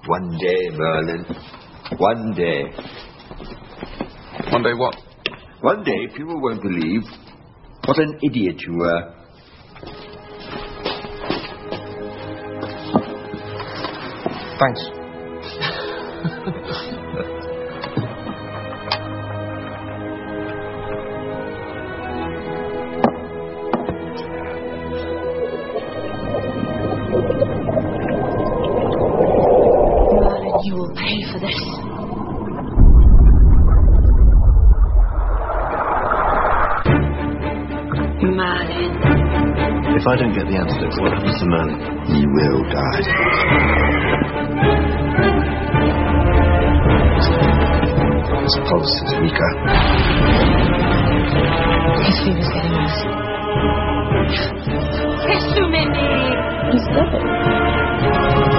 One day, Merlin. One day. One day what? One day people won't believe what an idiot you were. Thanks. Merlin, you will pay for this. Merlin. If I don't get the antidote, what happens to Merlin? He will die. His pulse is weaker. His fever's getting worse. He's dead.